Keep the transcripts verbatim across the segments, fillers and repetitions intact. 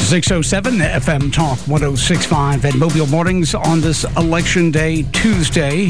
six oh seven F M Talk one oh six point five at Mobile Mornings on this Election Day Tuesday.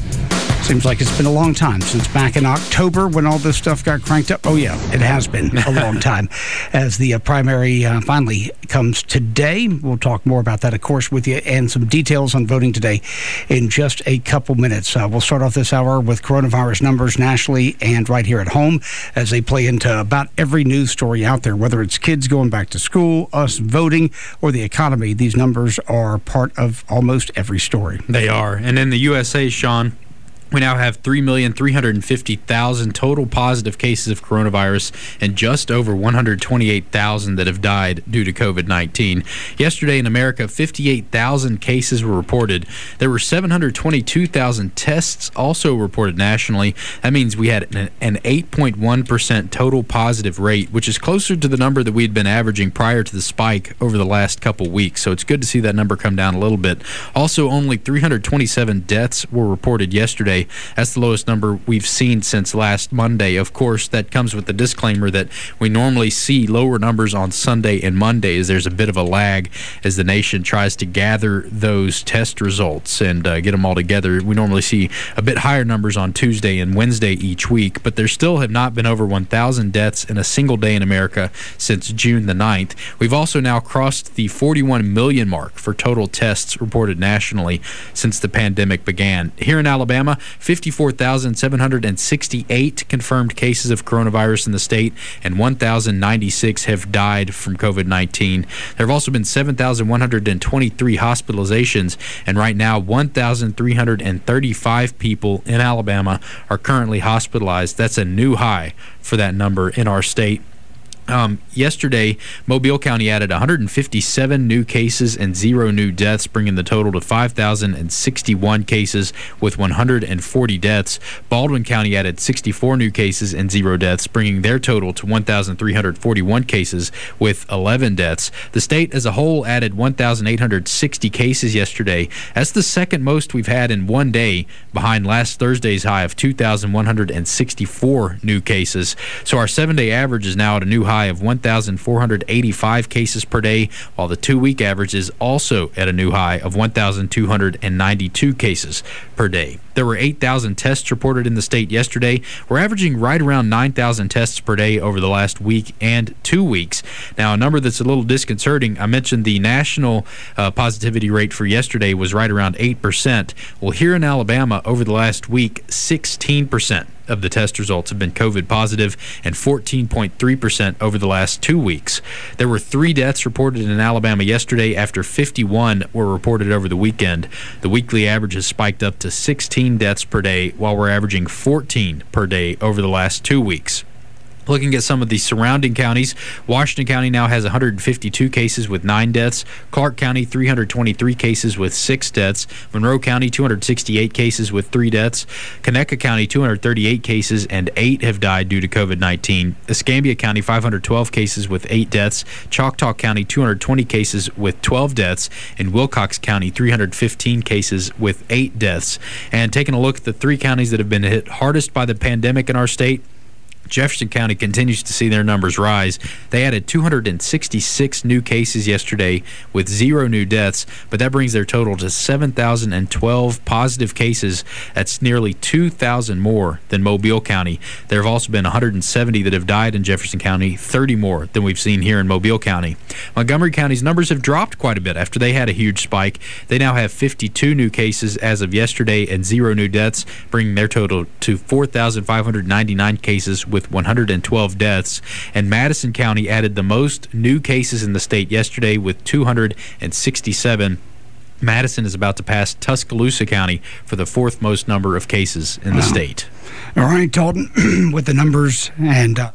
Seems like it's been a long time since back in October when all this stuff got cranked up. Oh, yeah, it has been a long time as the uh, primary uh, finally comes today. We'll talk more about that, of course, with you and some details on voting today in just a couple minutes. Uh, we'll start off this hour with coronavirus numbers nationally and right here at home as they play into about every news story out there, whether it's kids going back to school, us voting, or the economy. These numbers are part of almost every story. They are. And in the U S A, Sean, we now have three million three hundred fifty thousand total positive cases of coronavirus and just over one hundred twenty-eight thousand that have died due to covid nineteen. Yesterday in America, fifty-eight thousand cases were reported. There were seven hundred twenty-two thousand tests also reported nationally. That means we had an, an eight point one percent total positive rate, which is closer to the number that we had been averaging prior to the spike over the last couple weeks. So it's good to see that number come down a little bit. Also, only three hundred twenty-seven deaths were reported yesterday. That's the lowest number we've seen since last Monday. Of course, that comes with the disclaimer that we normally see lower numbers on Sunday and Monday as there's a bit of a lag as the nation tries to gather those test results and uh, get them all together. We normally see a bit higher numbers on Tuesday and Wednesday each week, but there still have not been over one thousand deaths in a single day in America since June the ninth. We've also now crossed the forty-one million mark for total tests reported nationally since the pandemic began. Here in Alabama, fifty-four thousand seven hundred sixty-eight confirmed cases of coronavirus in the state, and one thousand ninety-six have died from covid nineteen. There have also been seven thousand one hundred twenty-three hospitalizations, and right now one thousand three hundred thirty-five people in Alabama are currently hospitalized. That's a new high for that number in our state. Um, yesterday, Mobile County added one hundred fifty-seven new cases and zero new deaths, bringing the total to five thousand sixty-one cases with one hundred forty deaths. Baldwin County added sixty-four new cases and zero deaths, bringing their total to one thousand three hundred forty-one cases with eleven deaths. The state as a whole added one thousand eight hundred sixty cases yesterday. That's the second most we've had in one day, behind last Thursday's high of two thousand one hundred sixty-four new cases. So our seven-day average is now at a new high of one thousand four hundred eighty-five cases per day, while the two-week average is also at a new high of one thousand two hundred ninety-two cases per day. There were eight thousand tests reported in the state yesterday. We're averaging right around nine thousand tests per day over the last week and two weeks. Now, a number that's a little disconcerting, I mentioned the national uh, positivity rate for yesterday was right around eight percent. Well, here in Alabama, over the last week, sixteen percent of the test results have been COVID positive, and fourteen point three percent over the last two weeks. There were three deaths reported in Alabama yesterday after fifty-one were reported over the weekend. The weekly average has spiked up to sixteen deaths per day, while we're averaging fourteen per day over the last two weeks. Looking at some of the surrounding counties, Washington County now has one hundred fifty-two cases with nine deaths. Clark County, three hundred twenty-three cases with six deaths. Monroe County, two hundred sixty-eight cases with three deaths. Conecuh County, two hundred thirty-eight cases and eight have died due to covid nineteen. Escambia County, five hundred twelve cases with eight deaths. Choctaw County, two hundred twenty cases with twelve deaths. And Wilcox County, three hundred fifteen cases with eight deaths. And taking a look at the three counties that have been hit hardest by the pandemic in our state, Jefferson County continues to see their numbers rise. They added two hundred sixty-six new cases yesterday with zero new deaths, but that brings their total to seven thousand twelve positive cases. That's nearly two thousand more than Mobile County. There have also been one hundred seventy that have died in Jefferson County, thirty more than we've seen here in Mobile County. Montgomery County's numbers have dropped quite a bit after they had a huge spike. They now have fifty-two new cases as of yesterday and zero new deaths, bringing their total to four thousand five hundred ninety-nine cases with one hundred twelve deaths. And Madison County added the most new cases in the state yesterday with two hundred sixty-seven. Madison is about to pass Tuscaloosa County for the fourth most number of cases in the wow. state. All right, Dalton, with the numbers and uh,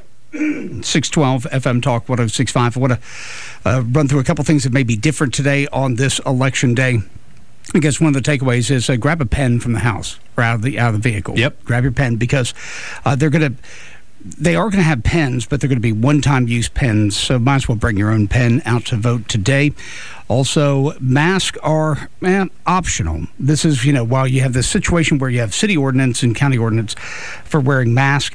six twelve F M Talk one oh six point five. I want to uh, run through a couple things that may be different today on this election day. I guess one of the takeaways is uh, grab a pen from the house or out of the out of the vehicle. Yep. Grab your pen because uh, they're going to. They are going to have pens, but they're going to be one-time use pens, so might as well bring your own pen out to vote today. Also, masks are eh, optional. This is, you know, while you have this situation where you have city ordinance and county ordinance for wearing masks,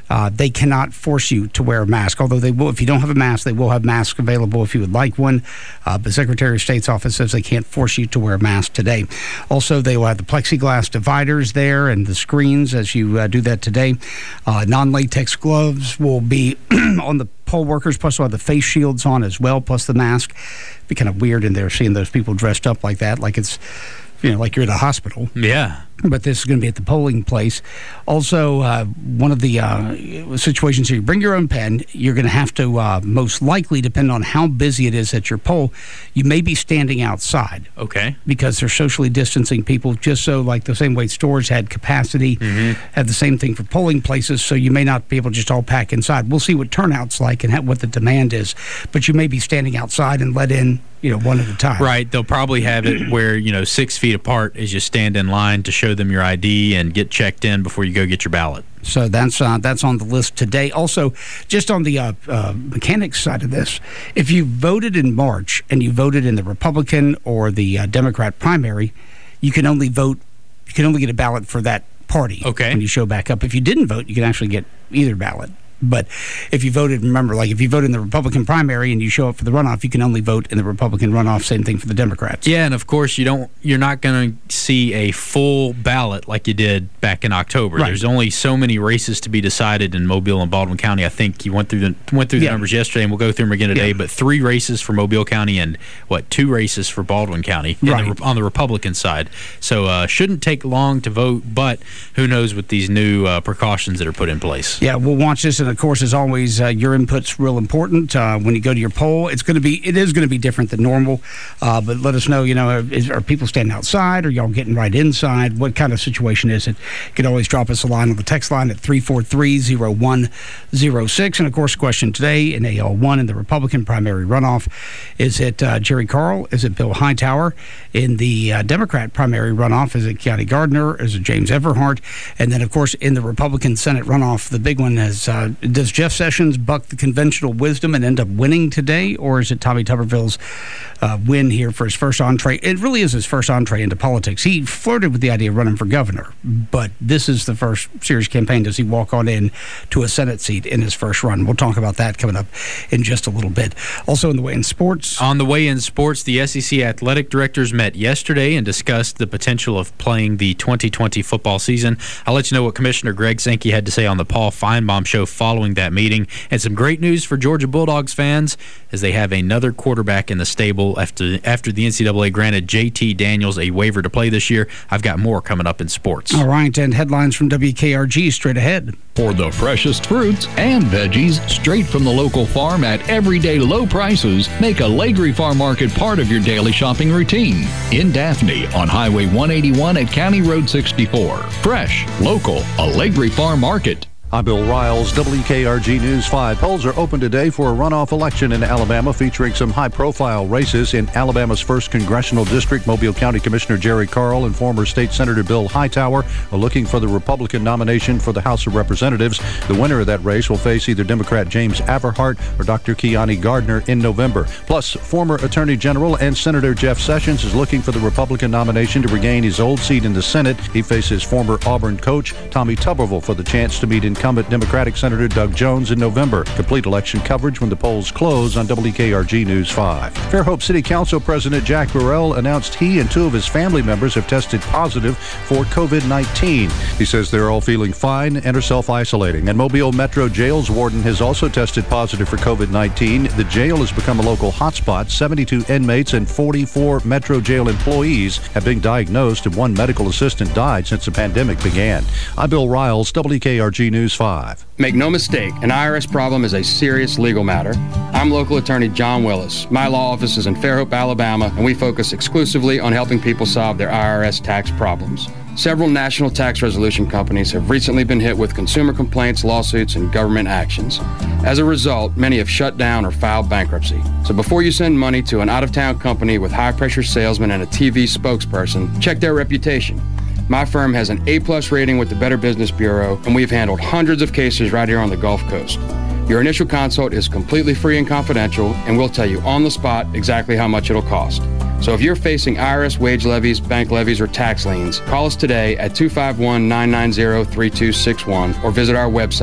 uh, they cannot force you to wear a mask. Although they will, if you don't have a mask, they will have masks available if you would like one. Uh, but Secretary of State's office says they can't force you to wear a mask today. Also, they will have the plexiglass dividers there and the screens as you uh, do that today. Uh, non-latex gloves will be on the poll workers, plus they'll have the face shields on as well, plus the mask. It'd be kind of weird in there seeing those people dressed up like that, like it's, you know, like you're at a hospital. Yeah. But this is going to be at the polling place. Also, uh, one of the uh, situations here, you bring your own pen. You're going to have to, uh, most likely, depending on how busy it is at your poll, you may be standing outside. Okay. Because they're socially distancing people, just so, like the same way stores had capacity, mm-hmm. have the same thing for polling places, so you may not be able to just all pack inside. We'll see what turnout's like and what the demand is. But you may be standing outside and let in, you know, one at a time. Right. They'll probably have it where, you know, six feet apart as you stand in line to show them your I D and get checked in before you go get your ballot. So that's uh, that's on the list today. Also, just on the uh, uh, mechanics side of this, if you voted in March and you voted in the Republican or the uh, Democrat primary, you can only vote, you can only get a ballot for that party. Okay. When you show back up. If you didn't vote, you can actually get either ballot. But if you voted, remember, like if you vote in the Republican primary and you show up for the runoff, you can only vote in the Republican runoff. Same thing for the Democrats. Yeah, and of course you don't. You're not going to see a full ballot like you did back in October. Right. There's only so many races to be decided in Mobile and Baldwin County. I think you went through the went through the yeah. numbers yesterday, and we'll go through them again today. Yeah. But three races for Mobile County and what two races for Baldwin County right. the, on the Republican side. So uh, shouldn't take long to vote, but who knows with these new uh, precautions that are put in place. Yeah, we'll watch this, and of course, as always. Uh, your input's real important uh, when you go to your poll. It's going to be, it is going to be different than normal, uh, but let us know, you know, is, are people standing outside? Are y'all getting right inside? What kind of situation is it? You can always drop us a line on the text line at three four three, zero one zero six. And, of course, question today in A L one in the Republican primary runoff, is it uh, Jerry Carl? Is it Bill Hightower? In the uh, Democrat primary runoff, is it Kiani Gardner? Is it James Everhart? And then, of course, in the Republican Senate runoff, the big one is, uh, does Jeff Sessions buck the conventional wisdom and end up winning today, or is it Tommy Tuberville's uh, win here for his first entree? It really is his first entree into politics. He flirted with the idea of running for governor, but this is the first serious campaign. Does he walk on in to a Senate seat in his first run? We'll talk about that coming up in just a little bit. Also, in the way in sports. On the way in sports, the S E C athletic directors met yesterday and discussed the potential of playing the twenty twenty football season. I'll let you know what Commissioner Greg Sankey had to say on the Paul Feinbaum show following that meeting. And some great news for Georgia Bulldogs fans as they have another quarterback in the stable after after the N C double A granted J T Daniels a waiver to play this year. I've got more coming up in sports. All right, and headlines from W K R G straight ahead. For the freshest fruits and veggies straight from the local farm at everyday low prices, make a Legre Farm Market part of your daily shopping routine. In Daphne on Highway one eighty-one at County Road sixty-four. Fresh, local, a Legre Farm Market. I'm Bill Riles, W K R G News five. Polls are open today for a runoff election in Alabama featuring some high-profile races. In Alabama's first congressional district, Mobile County Commissioner Jerry Carl and former State Senator Bill Hightower are looking for the Republican nomination for the House of Representatives. The winner of that race will face either Democrat James Everhart or Doctor Kiani Gardner in November. Plus, former Attorney General and Senator Jeff Sessions is looking for the Republican nomination to regain his old seat in the Senate. He faces former Auburn coach Tommy Tuberville for the chance to meet in incumbent Democratic Senator Doug Jones in November. Complete election coverage when the polls close on W K R G News five. Fairhope City Council President Jack Burrell announced he and two of his family members have tested positive for COVID nineteen. He says they're all feeling fine and are self-isolating. And Mobile Metro Jail's warden has also tested positive for COVID nineteen. The jail has become a local hotspot. seventy-two inmates and forty-four Metro Jail employees have been diagnosed, and one medical assistant died since the pandemic began. I'm Bill Riles, W K R G News five. Make no mistake, an I R S problem is a serious legal matter. I'm local attorney John Willis. My law office is in Fairhope, Alabama, and we focus exclusively on helping people solve their I R S tax problems. Several national tax resolution companies have recently been hit with consumer complaints, lawsuits, and government actions. As a result, many have shut down or filed bankruptcy. So before you send money to an out-of-town company with high-pressure salesmen and a T V spokesperson, check their reputation. My firm has an A-plus rating with the Better Business Bureau, and we've handled hundreds of cases right here on the Gulf Coast. Your initial consult is completely free and confidential, and we'll tell you on the spot exactly how much it'll cost. So if you're facing I R S wage levies, bank levies, or tax liens, call us today at two five one, nine nine zero, three two six one or visit our website,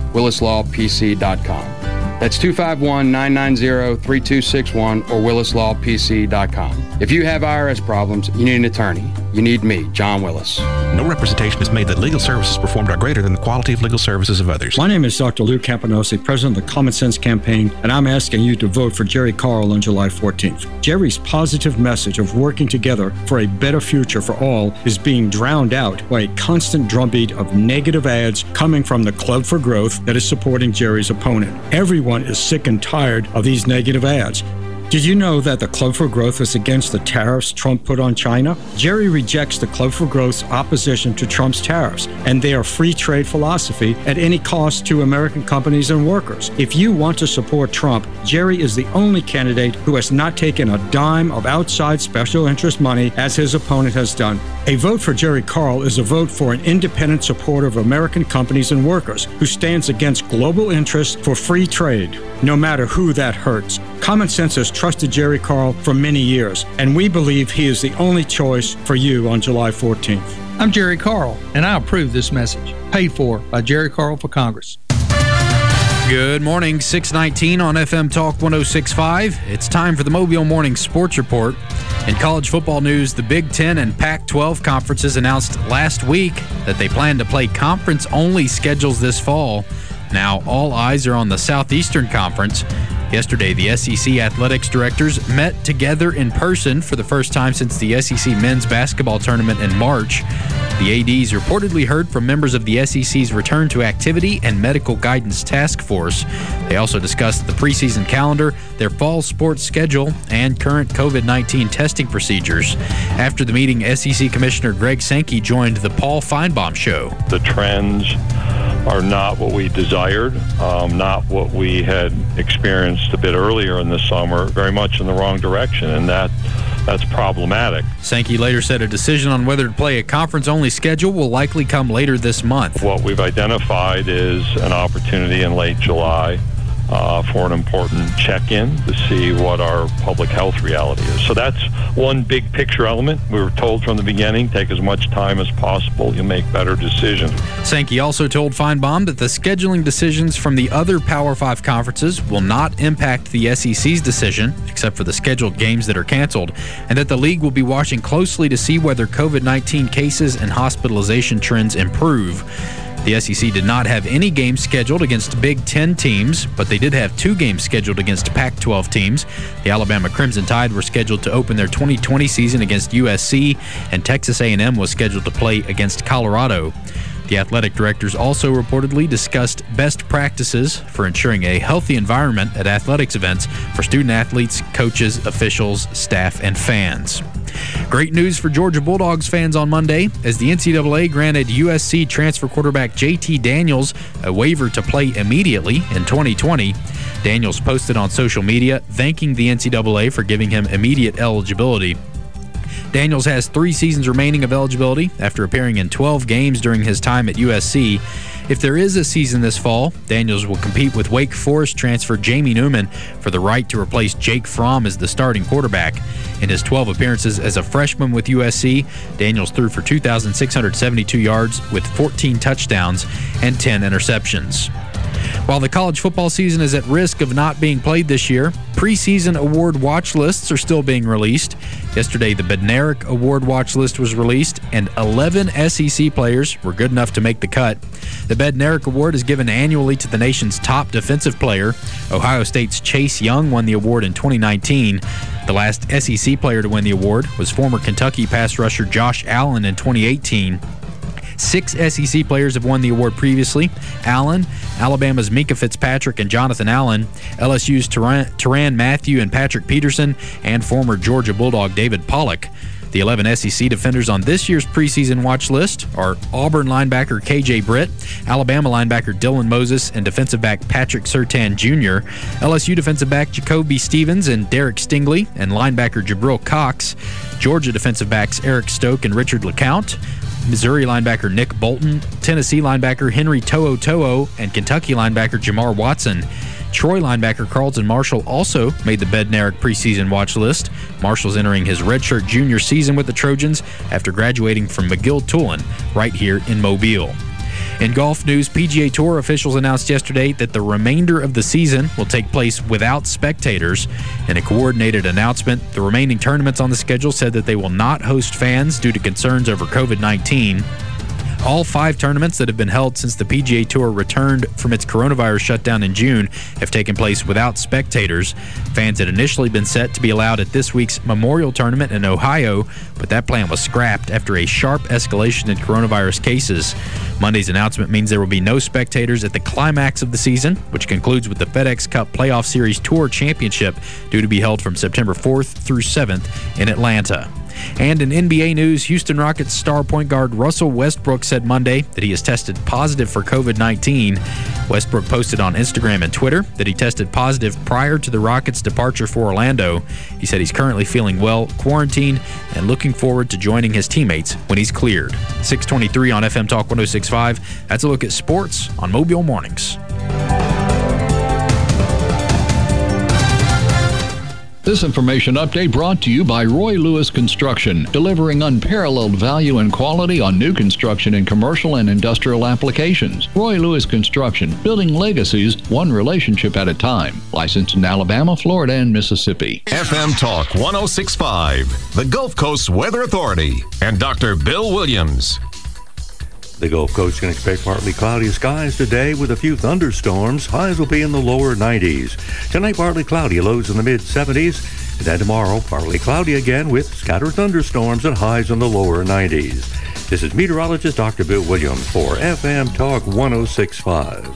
willis law p c dot com. That's two five one, nine nine zero, three two six one or willis law p c dot com. If you have I R S problems, you need an attorney. You need me, John Willis. No representation is made that legal services performed are greater than the quality of legal services of others. My name is Doctor Lou Campanosi, president of the Common Sense Campaign, and I'm asking you to vote for Jerry Carl on July fourteenth. Jerry's positive message of working together for a better future for all is being drowned out by a constant drumbeat of negative ads coming from the Club for Growth that is supporting Jerry's opponent. Everyone is sick and tired of these negative ads. Did you know that the Club for Growth is against the tariffs Trump put on China? Jerry rejects the Club for Growth's opposition to Trump's tariffs and their free trade philosophy at any cost to American companies and workers. If you want to support Trump, Jerry is the only candidate who has not taken a dime of outside special interest money as his opponent has done. A vote for Jerry Carl is a vote for an independent supporter of American companies and workers who stands against global interests for free trade, no matter who that hurts. Common Sense has trusted Jerry Carl for many years, and we believe he is the only choice for you on July fourteenth. I'm Jerry Carl, and I approve this message. Paid for by Jerry Carl for Congress. Good morning, six nineteen on F M Talk one oh six point five. It's time for the Mobile Morning Sports Report. In college football news, the Big Ten and Pac twelve conferences announced last week that they plan to play conference-only schedules this fall. Now, all eyes are on the Southeastern Conference. Yesterday, the S E C athletics directors met together in person for the first time since the S E C men's basketball tournament in March. The A Ds reportedly heard from members of the S E C's Return to Activity and Medical Guidance Task Force. They also discussed the preseason calendar, their fall sports schedule, and current COVID nineteen testing procedures. After the meeting, S E C Commissioner Greg Sankey joined the Paul Feinbaum Show. The trends are not what we desired, um, not what we had experienced a bit earlier in the summer, very much in the wrong direction, and that that's problematic. Sankey later said a decision on whether to play a conference-only schedule will likely come later this month. What we've identified is an opportunity in late July Uh, for an important check-in to see what our public health reality is. So that's one big picture element. We were told from the beginning, take as much time as possible, you'll make better decisions. Sankey also told Feinbaum that the scheduling decisions from the other Power Five conferences will not impact the S E C's decision, except for the scheduled games that are canceled, and that the league will be watching closely to see whether COVID nineteen cases and hospitalization trends improve. The S E C did not have any games scheduled against Big Ten teams, but they did have two games scheduled against Pac twelve teams. The Alabama Crimson Tide were scheduled to open their twenty twenty season against U S C, and Texas A and M was scheduled to play against Colorado. The athletic directors also reportedly discussed best practices for ensuring a healthy environment at athletics events for student athletes, coaches, officials, staff, and fans. Great news for Georgia Bulldogs fans on Monday, as the N C double A granted U S C transfer quarterback J T Daniels a waiver to play immediately in twenty twenty. Daniels posted on social media thanking the N C double A for giving him immediate eligibility. Daniels has three seasons remaining of eligibility after appearing in twelve games during his time at U S C. If there is a season this fall, Daniels will compete with Wake Forest transfer Jamie Newman for the right to replace Jake Fromm as the starting quarterback. In his twelve appearances as a freshman with U S C, Daniels threw for two thousand six hundred seventy-two yards with fourteen touchdowns and ten interceptions. While the college football season is at risk of not being played this year, preseason award watch lists are still being released. Yesterday, the Bednarik Award watch list was released, and eleven S E C players were good enough to make the cut. The Bednarik Award is given annually to the nation's top defensive player. Ohio State's Chase Young won the award in twenty nineteen. The last S E C player to win the award was former Kentucky pass rusher Josh Allen in twenty eighteen. Six S E C players have won the award previously: Allen, Alabama's Minkah Fitzpatrick and Jonathan Allen, L S U's Tyrann Mathieu and Patrick Peterson, and former Georgia Bulldog David Pollock. The eleven S E C defenders on this year's preseason watch list are Auburn linebacker K J Britt, Alabama linebacker Dylan Moses, and defensive back Patrick Surtain Junior, L S U defensive back Jacoby Stevens and Derek Stingley, and linebacker Jabril Cox, Georgia defensive backs Eric Stoke and Richard LeCounte, Missouri linebacker Nick Bolton, Tennessee linebacker Henry To'o To'o, and Kentucky linebacker Jamar Watson. Troy linebacker Carlton Marshall also made the Bednarik preseason watch list. Marshall's entering his redshirt junior season with the Trojans after graduating from McGill-Tulane right here in Mobile. In golf news, P G A Tour officials announced yesterday that the remainder of the season will take place without spectators. In a coordinated announcement, the remaining tournaments on the schedule said that they will not host fans due to concerns over COVID nineteen. All five tournaments that have been held since the P G A Tour returned from its coronavirus shutdown in June have taken place without spectators. Fans had initially been set to be allowed at this week's Memorial Tournament in Ohio, but that plan was scrapped after a sharp escalation in coronavirus cases. Monday's announcement means there will be no spectators at the climax of the season, which concludes with the FedEx Cup Playoff Series Tour Championship, due to be held from September fourth through seventh in Atlanta. And in N B A news, Houston Rockets star point guard Russell Westbrook said Monday that he has tested positive for COVID nineteen. Westbrook posted on Instagram and Twitter that he tested positive prior to the Rockets' departure for Orlando. He said he's currently feeling well, quarantined, and looking forward to joining his teammates when he's cleared. six twenty-three on F M Talk one oh six point five. That's a look at sports on Mobile Mornings. This information update brought to you by Roy Lewis Construction, delivering unparalleled value and quality on new construction in commercial and industrial applications. Roy Lewis Construction, building legacies one relationship at a time. Licensed in Alabama, Florida, and Mississippi. F M Talk one oh six point five, the Gulf Coast Weather Authority, and Doctor Bill Williams. The Gulf Coast can expect partly cloudy skies today with a few thunderstorms. Highs will be in the lower nineties. Tonight, partly cloudy, lows in the mid seventies. And then tomorrow, partly cloudy again with scattered thunderstorms and highs in the lower nineties. This is meteorologist Doctor Bill Williams for F M Talk one oh six point five.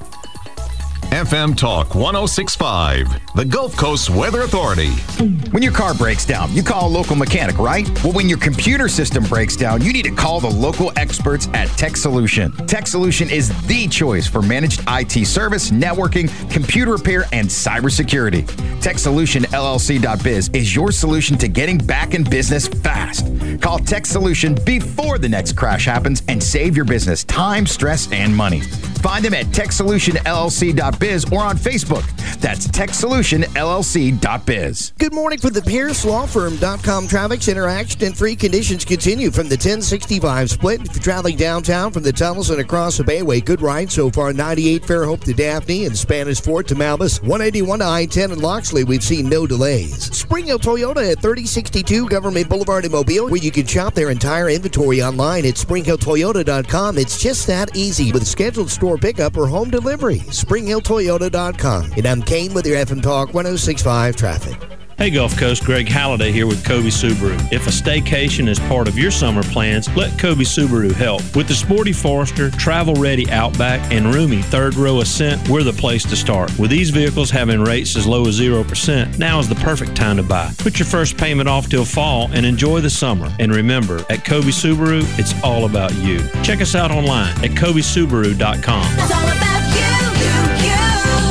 F M Talk one oh six point five, the Gulf Coast Weather Authority. When your car breaks down, you call a local mechanic, right? Well, when your computer system breaks down, you need to call the local experts at Tech Solution. Tech Solution is the choice for managed I T service, networking, computer repair, and cybersecurity. Tech Solution L L C dot biz is your solution to getting back in business fast. Call Tech Solution before the next crash happens and save your business time, stress, and money. Find them at Tech Solution L L C dot biz or on Facebook. That's Tech Solution L L C dot biz. Good morning from the Pierce Law Firm dot com. Traffic's interaction and free conditions continue from the ten sixty-five split. If you're traveling downtown from the tunnels and across the Bayway, good ride so far. ninety-eight Fairhope to Daphne and Spanish Fort to Malbus. one eighty-one to I ten in Loxley. We've seen no delays. Spring Hill Toyota at thirty sixty-two Government Boulevard in Mobile, where you can shop their entire inventory online at spring hill toyota dot com. It's just that easy with scheduled store pickup or home delivery. spring hill toyota dot com. And I'm Kane with your F M Talk one oh six point five traffic. Hey Gulf Coast, Greg Halliday here with Kobe Subaru. If a staycation is part of your summer plans, let Kobe Subaru help. With the sporty Forester, travel-ready Outback, and roomy third-row Ascent, we're the place to start. With these vehicles having rates as low as zero percent, now is the perfect time to buy. Put your first payment off till fall and enjoy the summer. And remember, at Kobe Subaru, it's all about you. Check us out online at kobe subaru dot com. It's all about you, you, you.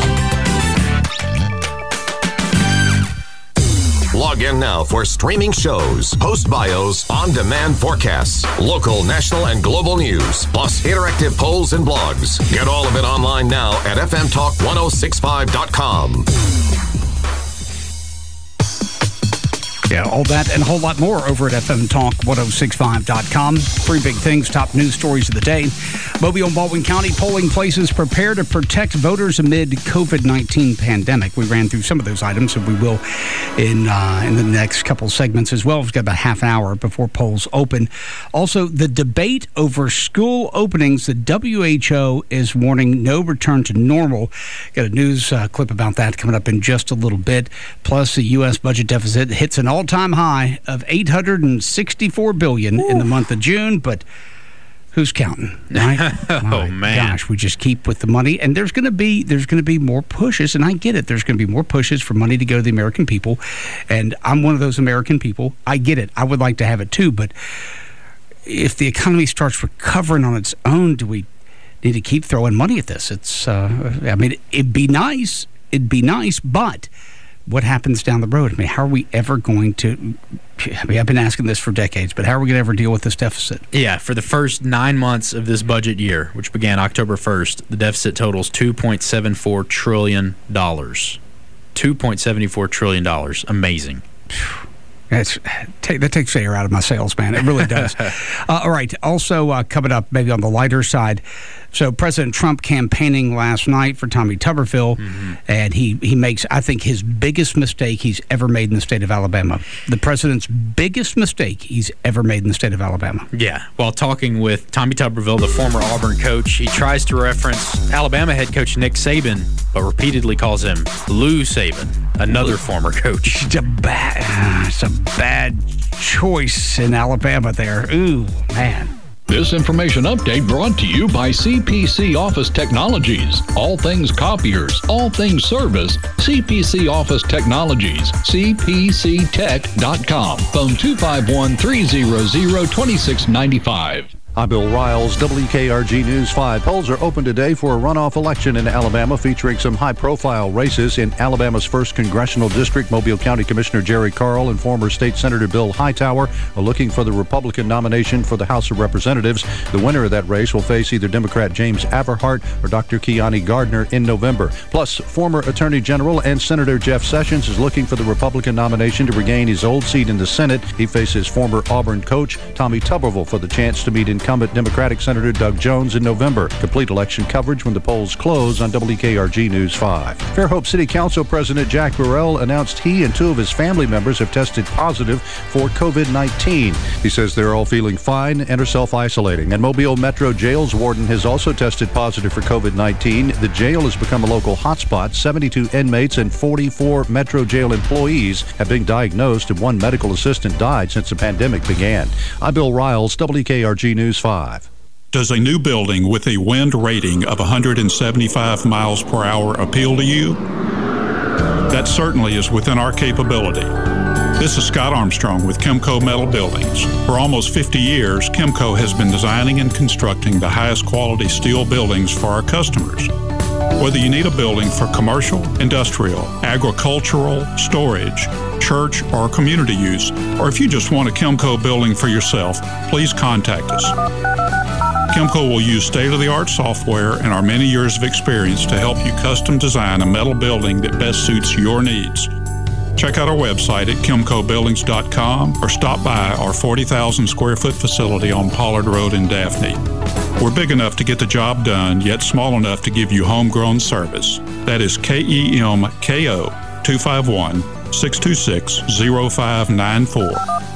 Log in now for streaming shows, post bios, on-demand forecasts, local, national, and global news, plus interactive polls and blogs. Get all of it online now at f m talk one oh six five dot com. Yeah, all that and a whole lot more over at f m talk one oh six five dot com. Three big things, top news stories of the day. Mobile and Baldwin County polling places prepare to protect voters amid COVID nineteen pandemic. We ran through some of those items, and we will in uh, in the next couple segments as well. We've got about half an hour before polls open. Also, the debate over school openings. The W H O is warning no return to normal. Got a news uh, clip about that coming up in just a little bit. Plus, the U S budget deficit hits an all all-time high of eight hundred sixty-four billion dollars in the month of June, but who's counting, right? Oh, My man. Gosh, we just keep with the money, and there's going to be there's going to be more pushes, and I get it. There's going to be more pushes for money to go to the American people, and I'm one of those American people. I get it. I would like to have it too, but if the economy starts recovering on its own, do we need to keep throwing money at this? It's, uh, I mean, it'd be nice. It'd be nice, but what happens down the road? I mean, how are we ever going to, I mean, I've been asking this for decades, but how are we going to ever deal with this deficit? Yeah, for the first nine months of this budget year, which began October first, the deficit totals two point seven four trillion dollars. two point seven four trillion dollars. Amazing. It's, take, that takes the air out of my sales, man. It really does. uh, all right. Also uh, coming up, maybe on the lighter side. So President Trump campaigning last night for Tommy Tuberville, mm-hmm. and he, he makes, I think, his biggest mistake he's ever made in the state of Alabama. The president's biggest mistake he's ever made in the state of Alabama. Yeah. While talking with Tommy Tuberville, the former Auburn coach, he tries to reference Alabama head coach Nick Saban, but repeatedly calls him Lou Saban, another former coach. It's a bad, it's a bad choice in Alabama there. Ooh, man. This information update brought to you by C P C Office Technologies. All things copiers, all things service, C P C Office Technologies, c p c tech dot com. Phone two five one, three zero zero, two six nine five. I'm Bill Riles, W K R G News five. Polls are open today for a runoff election in Alabama featuring some high-profile races. In Alabama's first congressional district, Mobile County Commissioner Jerry Carl and former State Senator Bill Hightower are looking for the Republican nomination for the House of Representatives. The winner of that race will face either Democrat James Averhart or Doctor Kiani Gardner in November. Plus, former Attorney General and Senator Jeff Sessions is looking for the Republican nomination to regain his old seat in the Senate. He faces former Auburn coach Tommy Tuberville for the chance to meet in incumbent Democratic Senator Doug Jones in November. Complete election coverage when the polls close on W K R G News five. Fairhope City Council President Jack Burrell announced he and two of his family members have tested positive for COVID nineteen. He says they're all feeling fine and are self-isolating. And Mobile Metro Jail's warden has also tested positive for COVID nineteen. The jail has become a local hotspot. seventy-two inmates and forty-four Metro Jail employees have been diagnosed, and one medical assistant died since the pandemic began. I'm Bill Riles, W K R G News five. Does a new building with a wind rating of one hundred seventy-five miles per hour appeal to you? That certainly is within our capability. This is Scott Armstrong with Kimco Metal Buildings. For almost fifty years, Kimco has been designing and constructing the highest quality steel buildings for our customers. Whether you need a building for commercial, industrial, agricultural, storage, church, or community use, or if you just want a Kimco building for yourself, please contact us. Kimco will use state-of-the-art software and our many years of experience to help you custom design a metal building that best suits your needs. Check out our website at kimco buildings dot com or stop by our forty thousand square foot facility on Pollard Road in Daphne. We're big enough to get the job done, yet small enough to give you homegrown service. That is K E M K O two five one, six two six, zero five nine four.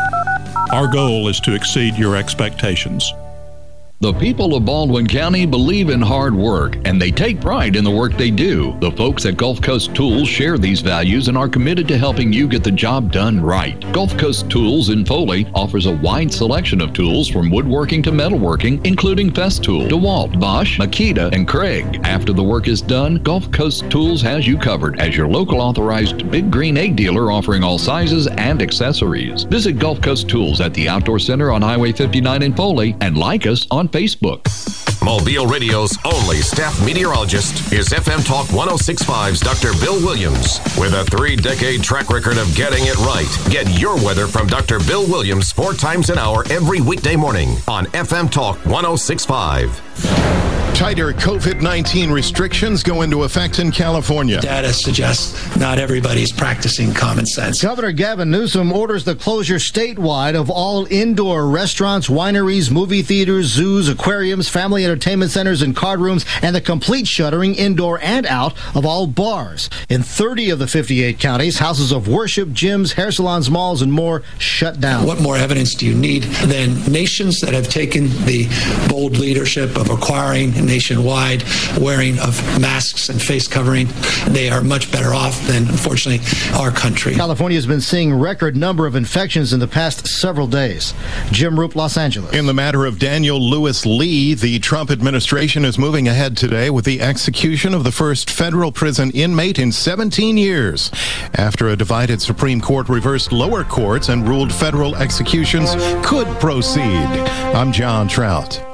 Our goal is to exceed your expectations. The people of Baldwin County believe in hard work, and they take pride in the work they do. The folks at Gulf Coast Tools share these values and are committed to helping you get the job done right. Gulf Coast Tools in Foley offers a wide selection of tools from woodworking to metalworking, including Festool, DeWalt, Bosch, Makita, and Craig. After the work is done, Gulf Coast Tools has you covered as your local authorized Big Green Egg dealer, offering all sizes and accessories. Visit Gulf Coast Tools at the Outdoor Center on Highway fifty-nine in Foley and like us on Facebook. Mobile Radio's only staff meteorologist is F M Talk ten sixty-five's Doctor Bill Williams. With a three-decade track record of getting it right, get your weather from Doctor Bill Williams four times an hour every weekday morning on F M Talk ten sixty-five. Tighter COVID nineteen restrictions go into effect in California. Data suggests not everybody's practicing common sense. Governor Gavin Newsom orders the closure statewide of all indoor restaurants, wineries, movie theaters, zoos, aquariums, family entertainment centers, and card rooms, and the complete shuttering indoor and out of all bars. In thirty of the fifty-eight counties, houses of worship, gyms, hair salons, malls, and more shut down. What more evidence do you need than nations that have taken the bold leadership of acquiring nationwide wearing of masks and face covering? They are much better off than, unfortunately, our country. California has been seeing record number of infections in the past several days. Jim Roop, Los Angeles. In the matter of Daniel Lewis Lee, the Trump administration is moving ahead today with the execution of the first federal prison inmate in seventeen years. After a divided Supreme Court reversed lower courts and ruled federal executions could proceed. I'm John Trout.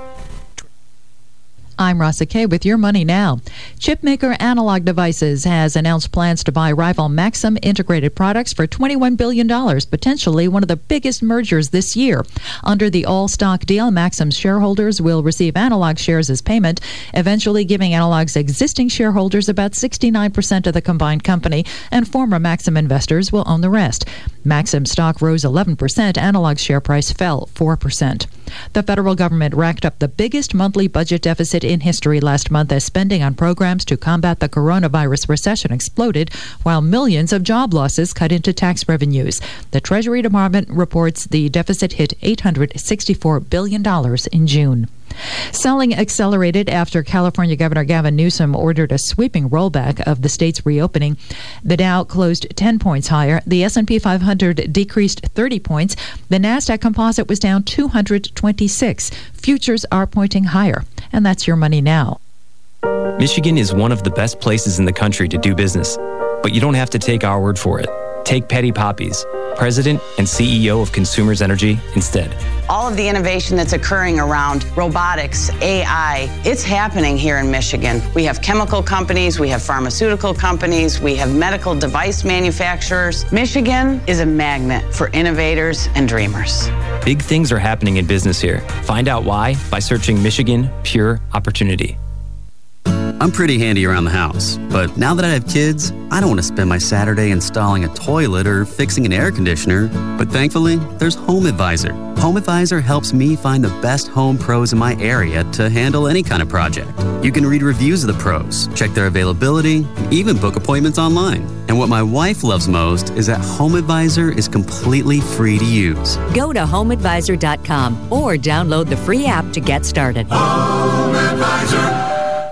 I'm Rasa Kay with Your Money Now. Chipmaker Analog Devices has announced plans to buy rival Maxim Integrated Products for twenty-one billion dollars, potentially one of the biggest mergers this year. Under the all-stock deal, Maxim's shareholders will receive Analog shares as payment, eventually giving Analog's existing shareholders about sixty-nine percent of the combined company, and former Maxim investors will own the rest. Maxim stock rose eleven percent. Analog's share price fell four percent. The federal government racked up the biggest monthly budget deficit in history last month as spending on programs to combat the coronavirus recession exploded, while millions of job losses cut into tax revenues. The Treasury Department reports the deficit hit eight hundred sixty-four billion dollars in June. Selling accelerated after California Governor Gavin Newsom ordered a sweeping rollback of the state's reopening. The Dow closed ten points higher. The S and P five hundred decreased thirty points. The NASDAQ Composite was down two hundred twenty-six. Futures are pointing higher. And that's your money now. Michigan is one of the best places in the country to do business, but you don't have to take our word for it. Take Petty Poppies, President and C E O of Consumers Energy, instead. All of the innovation that's occurring around robotics, A I, it's happening here in Michigan. We have chemical companies, we have pharmaceutical companies, we have medical device manufacturers. Michigan is a magnet for innovators and dreamers. Big things are happening in business here. Find out why by searching Michigan Pure Opportunity. I'm pretty handy around the house, but now that I have kids, I don't want to spend my Saturday installing a toilet or fixing an air conditioner. But thankfully, there's Home Advisor. Home Advisor helps me find the best home pros in my area to handle any kind of project. You can read reviews of the pros, check their availability, and even book appointments online. And what my wife loves most is that Home Advisor is completely free to use. Go to home advisor dot com or download the free app to get started. Home Advisor.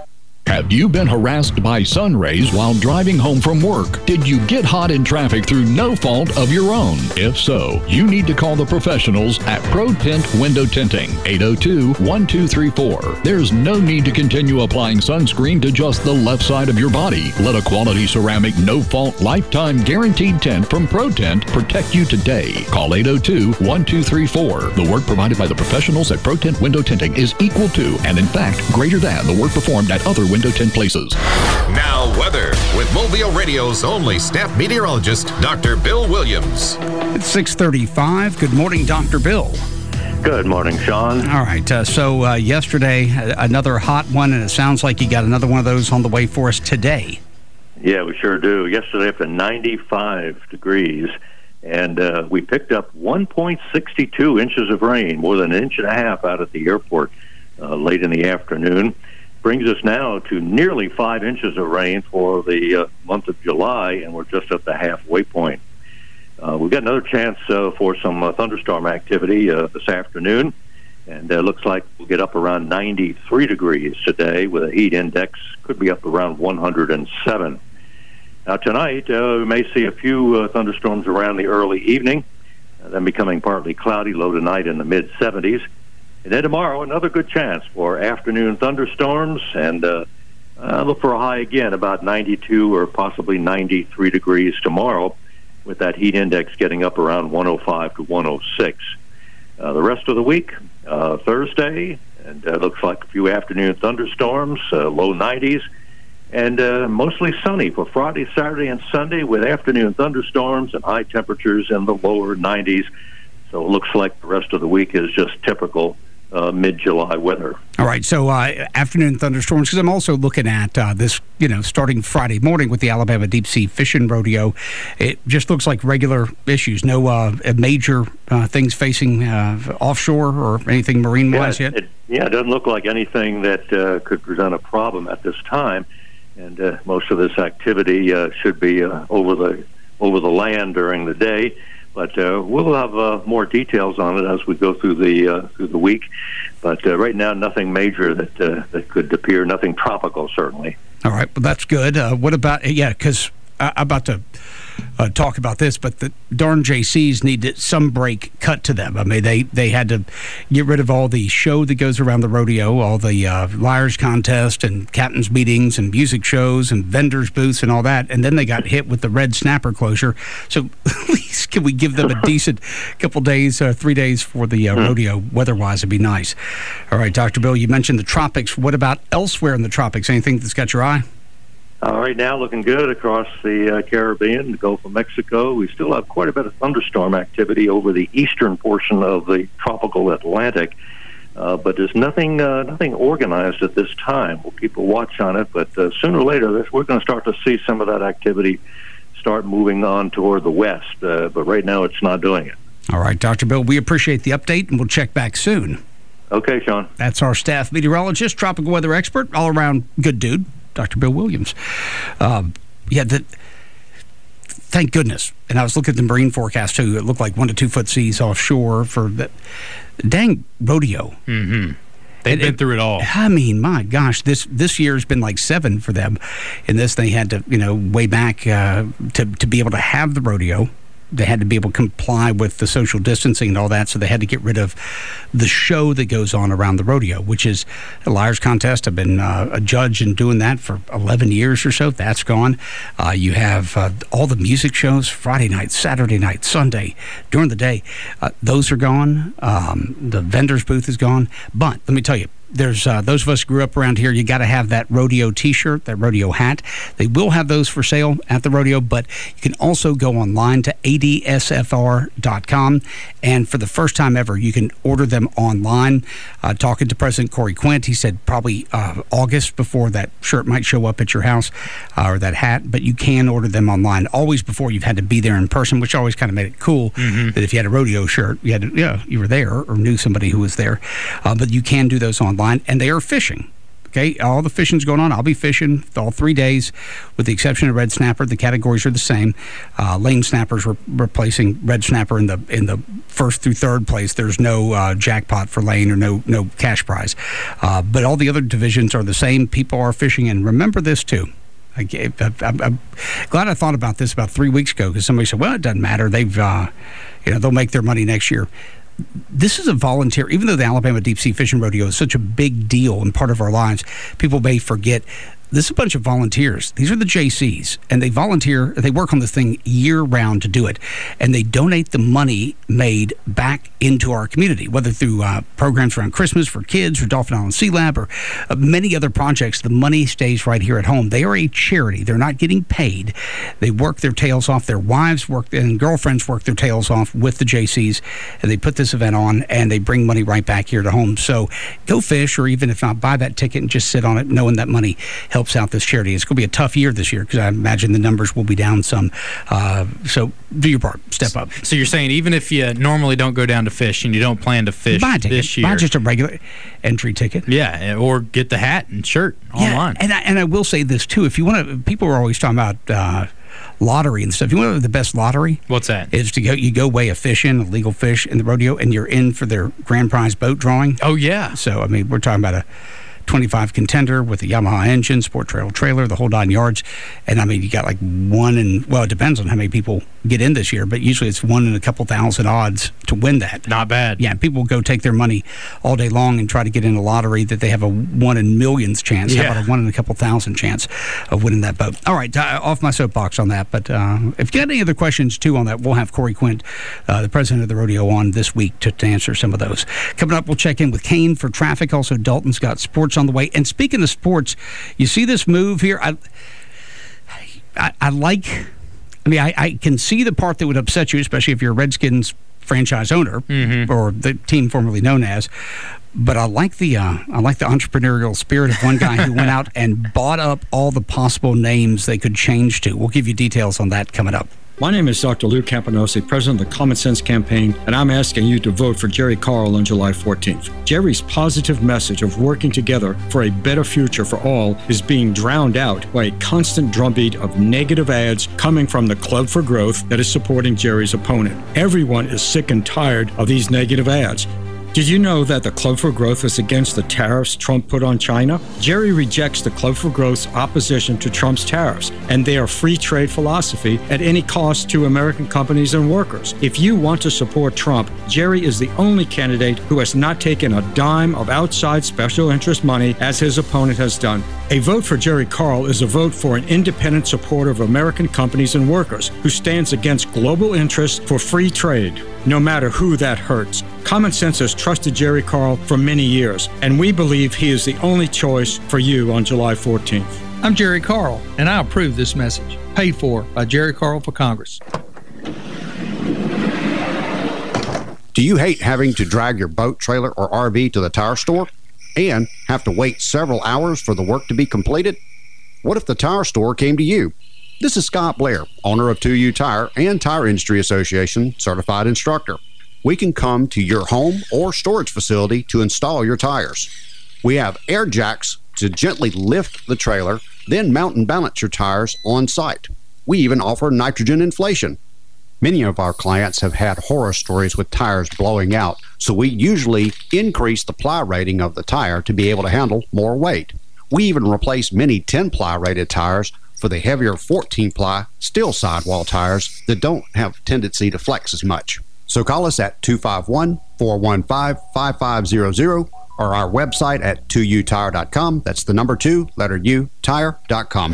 Have you been harassed by sun rays while driving home from work? Did you get hot in traffic through no fault of your own? If so, you need to call the professionals at Pro Tint Window Tinting, eight oh two, one two three four. There's no need to continue applying sunscreen to just the left side of your body. Let a quality ceramic, no-fault, lifetime guaranteed tint from Pro Tint protect you today. Call eight oh two, one two three four. The work provided by the professionals at Pro Tint Window Tinting is equal to, and in fact, greater than, the work performed at other window tint places. Now, weather with Mobile Radio's only staff meteorologist, Doctor Bill Williams. It's six thirty-five. Good morning, Doctor Bill. Good morning, Sean. All right. Uh, so uh, yesterday, another hot one, and it sounds like you got another one of those on the way for us today. Yeah, we sure do. Yesterday up to ninety-five degrees, and uh, we picked up one point six two inches of rain, more than an inch and a half out at the airport uh, late in the afternoon. Brings us now to nearly five inches of rain for the uh, month of July, and we're just at the halfway point. Uh, we've got another chance uh, for some uh, thunderstorm activity uh, this afternoon, and it uh, looks like we'll get up around ninety-three degrees today with a heat index, could be up around one hundred seven. Now tonight, uh, we may see a few uh, thunderstorms around the early evening, uh, then becoming partly cloudy, low tonight in the mid seventies. And then tomorrow, another good chance for afternoon thunderstorms, and uh, uh, look for a high again, about ninety-two or possibly ninety-three degrees tomorrow, with that heat index getting up around one oh five to one oh six. Uh, the rest of the week, uh, Thursday, and uh, looks like a few afternoon thunderstorms, uh, low nineties, and uh, mostly sunny for Friday, Saturday, and Sunday, with afternoon thunderstorms and high temperatures in the lower nineties. So it looks like the rest of the week is just typical Uh, mid-July weather. All right, so uh, afternoon thunderstorms, because I'm also looking at uh, this, you know, starting Friday morning with the Alabama Deep Sea Fishing Rodeo. It just looks like regular issues, no uh, major uh, things facing uh, offshore or anything marine-wise yeah, yet? It, yeah, it doesn't look like anything that uh, could present a problem at this time, and uh, most of this activity uh, should be uh, over the over the land during the day. But uh, we'll have uh, more details on it as we go through the uh, through the week. But uh, right now, nothing major that uh, that could appear. Nothing tropical, certainly. All right, well, that's good. Uh, what about yeah? Because I'm about to uh, talk about this, but the darn J Cs needed some break cut to them. I mean, they they had to get rid of all the show that goes around the rodeo, all the uh, liars contest and captains meetings and music shows and vendors booths and all that, and then they got hit with the red snapper closure. So at least can we give them a decent couple days, uh, three days for the uh, hmm. rodeo? Weather-wise, it'd be nice. All right, Doctor Bill, you mentioned the tropics. What about elsewhere in the tropics? Anything that's got your eye? All right, now looking good across the uh, Caribbean, the Gulf of Mexico. We still have quite a bit of thunderstorm activity over the eastern portion of the tropical Atlantic, uh, but there's nothing uh, nothing organized at this time. We'll keep a watch on it, but uh, sooner or later, this, we're going to start to see some of that activity start moving on toward the west. Uh, but right now, it's not doing it. All right, Doctor Bill, we appreciate the update, and we'll check back soon. Okay, Sean. That's our staff meteorologist, tropical weather expert, all-around good dude, Doctor Bill Williams. Um, yeah, the, thank goodness. And I was looking at the marine forecast, too. It looked like one to two foot seas offshore for the dang rodeo. Mm-hmm. They've been through it all. I mean, my gosh, this this year's been like seven for them. In this, they had to, you know, way back uh, to, to be able to have the rodeo. They had to be able to comply with the social distancing and all that, so they had to get rid of the show that goes on around the rodeo, which is a Liars Contest. I've been uh, a judge and doing that for eleven years or so. That's gone. Uh, you have uh, all the music shows, Friday night, Saturday night, Sunday, during the day. Uh, those are gone. Um, the vendor's booth is gone. But let me tell you, there's uh, those of us who grew up around here, you got to have that rodeo T-shirt, that rodeo hat. They will have those for sale at the rodeo, but you can also go online to A D S F R dot com, and for the first time ever, you can order them online. Uh, talking to President Corey Quint, he said probably uh, August before that shirt might show up at your house, uh, or that hat, but you can order them online. Always before you've had to be there in person, which always kind of made it cool mm-hmm. that if you had a rodeo shirt, you had to, yeah, you were there or knew somebody who was there. Uh, but you can do those online. And they are fishing. Okay, all the fishing's going on. I'll be fishing all three days, with the exception of red snapper. The categories are the same. Uh, lane snappers re- replacing red snapper in the in the first through third place. There's no uh, jackpot for lane or no no cash prize. Uh, but all the other divisions are the same. People are fishing, and remember this too. I gave, I, I'm, I'm glad I thought about this about three weeks ago, because somebody said, "Well, it doesn't matter. They've, uh, you know, they'll make their money next year." This is a volunteer, even though the Alabama Deep Sea Fishing Rodeo is such a big deal and part of our lives, people may forget this is a bunch of volunteers. These are the J Cs, and they volunteer. They work on this thing year-round to do it, and they donate the money made back into our community, whether through uh, programs around Christmas for kids or Dolphin Island Sea Lab or uh, many other projects. The money stays right here at home. They are a charity. They're not getting paid. They work their tails off. Their wives work and girlfriends work their tails off with the J Cs, and they put this event on, and they bring money right back here to home. So go fish, or even if not, buy that ticket and just sit on it, knowing that money helps out this charity. It's going to be a tough year this year, because I imagine the numbers will be down some. Uh, so do your part. Step up. So you're saying even if you normally don't go down to fish and you don't plan to fish buy a ticket. this year, buy just a regular entry ticket. Yeah, or get the hat and shirt yeah, online. And I, and I will say this too: if you want to, people are always talking about uh, lottery and stuff. You want to have the best lottery? What's that? Is to go. You go weigh a fish in, a legal fish in the rodeo, and you're in for their grand prize boat drawing. Oh yeah. So I mean, we're talking about a twenty-five contender with a Yamaha engine, sport trail trailer, the whole nine yards. And I mean, you got like one in, well, it depends on how many people get in this year, but usually it's one in a couple thousand odds to win that. Not bad. Yeah, people go take their money all day long and try to get in a lottery that they have a one in millions chance. Yeah. How about a one in a couple thousand chance of winning that boat? All right, uh, off my soapbox on that. But uh, if you got any other questions, too, on that, we'll have Corey Quint, uh, the president of the rodeo, on this week to, to answer some of those. Coming up, we'll check in with Kane for traffic. Also, Dalton's got sports on the way. And speaking of sports, you see this move here? I, I, I like, I mean, I, I can see the part that would upset you, especially if you're a Redskins franchise owner, mm-hmm. or the team formerly known as. But I like the uh, I like the entrepreneurial spirit of one guy who went out and bought up all the possible names they could change to. We'll give you details on that coming up. My name is Doctor Lou Campanosi, president of the Common Sense Campaign, and I'm asking you to vote for Jerry Carl on July fourteenth. Jerry's positive message of working together for a better future for all is being drowned out by a constant drumbeat of negative ads coming from the Club for Growth that is supporting Jerry's opponent. Everyone is sick and tired of these negative ads. Did you know that the Club for Growth is against the tariffs Trump put on China? Jerry rejects the Club for Growth's opposition to Trump's tariffs and their free trade philosophy at any cost to American companies and workers. If you want to support Trump, Jerry is the only candidate who has not taken a dime of outside special interest money as his opponent has done. A vote for Jerry Carl is a vote for an independent supporter of American companies and workers who stands against global interests for free trade, no matter who that hurts. Common Sense has trusted Jerry Carl for many years, and we believe he is the only choice for you on July fourteenth. I'm Jerry Carl, and I approve this message. Paid for by Jerry Carl for Congress. Do you hate having to drag your boat, trailer, or R V to the tire store and have to wait several hours for the work to be completed? What if the tire store came to you? This is Scott Blair, owner of two U Tire and Tire Industry Association certified instructor. We can come to your home or storage facility to install your tires. We have air jacks to gently lift the trailer, then mount and balance your tires on site. We even offer nitrogen inflation. Many of our clients have had horror stories with tires blowing out, so we usually increase the ply rating of the tire to be able to handle more weight. We even replace many ten-ply rated tires for the heavier fourteen-ply steel sidewall tires that don't have tendency to flex as much. So call us at two five one, four one five, five five zero zero or our website at two u tire dot com. That's the number two, letter U, tire dot com.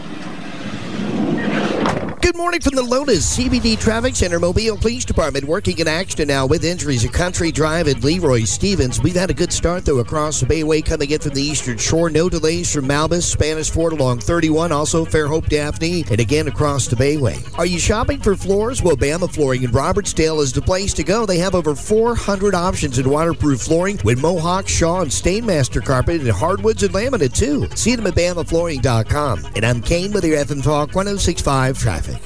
Good morning from the Lotus C B D Traffic Center. Mobile Police Department working in action now with injuries at Country Drive and Leroy Stevens. We've had a good start, though, across the Bayway coming in from the Eastern Shore. No delays from Malbus, Spanish Fort along thirty-one, also Fairhope, Daphne, and again across the Bayway. Are you shopping for floors? Well, Bama Flooring in Robertsdale is the place to go. They have over four hundred options in waterproof flooring with Mohawk, Shaw, and Stainmaster carpet and hardwoods and laminate, too. See them at bama flooring dot com. And I'm Kane with your F M Talk one oh six point five traffic.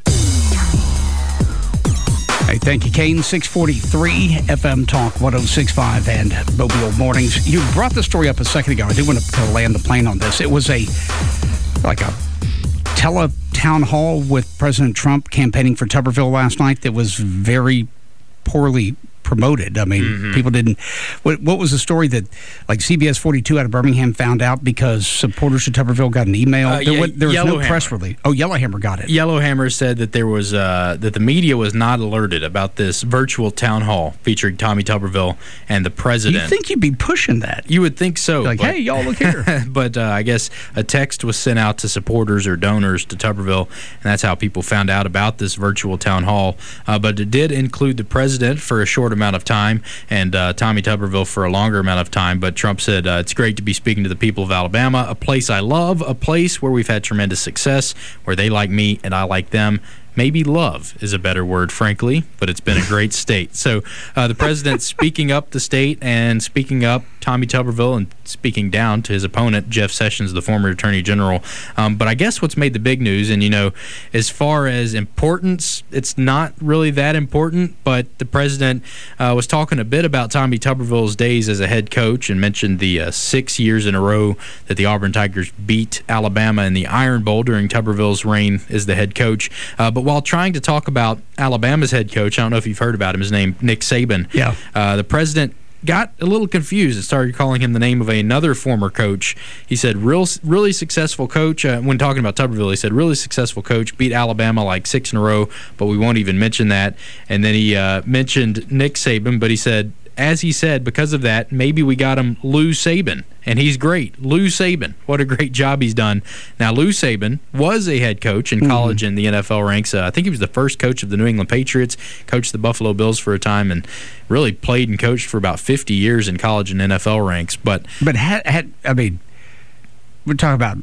Hey, thank you, Kane. six forty-three F M Talk one oh six point five and Mobile Mornings. You brought the story up a second ago. I do want to land the plane on this. It was a, like a tele town hall with President Trump campaigning for Tuberville last night that was very poorly promoted. I mean, mm-hmm. people didn't. What, what was the story that, like, C B S forty-two out of Birmingham found out because supporters of Tuberville got an email? Uh, there, yeah, was, there was no Yellowhammer. press release. Oh, Yellowhammer got it. Yellowhammer said that there was uh, that the media was not alerted about this virtual town hall featuring Tommy Tuberville and the president. You think you'd be pushing that? You would think so. Like, but, hey, y'all, look here. but uh, I guess a text was sent out to supporters or donors to Tuberville, and that's how people found out about this virtual town hall. Uh, but it did include the president for a short amount of time, and uh, Tommy Tuberville for a longer amount of time. But Trump said, uh, it's great to be speaking to the people of Alabama, a place I love, a place where we've had tremendous success, where they like me and I like them. Maybe love is a better word, frankly, but it's been a great state. So uh, the president speaking up the state and speaking up Tommy Tuberville and speaking down to his opponent, Jeff Sessions, the former attorney general. Um, but I guess what's made the big news, and, you know, as far as importance, it's not really that important, but the president uh, was talking a bit about Tommy Tuberville's days as a head coach and mentioned the uh, six years in a row that the Auburn Tigers beat Alabama in the Iron Bowl during Tuberville's reign as the head coach. Uh, but while trying to talk about Alabama's head coach, I don't know if you've heard about him, his name, Nick Saban. Yeah. Uh, the president got a little confused and started calling him the name of another former coach. He said, real, really successful coach. Uh, when talking about Tuberville, he said, really successful coach, beat Alabama like six in a row, but we won't even mention that. And then he uh, mentioned Nick Saban, but he said, as he said, because of that, maybe we got him Lou Saban, and he's great. Lou Saban, what a great job he's done. Now, Lou Saban was a head coach in college mm-hmm. in the N F L ranks. Uh, I think he was the first coach of the New England Patriots, coached the Buffalo Bills for a time, and really played and coached for about fifty years in college and N F L ranks. But, but had, had I mean, we're talking about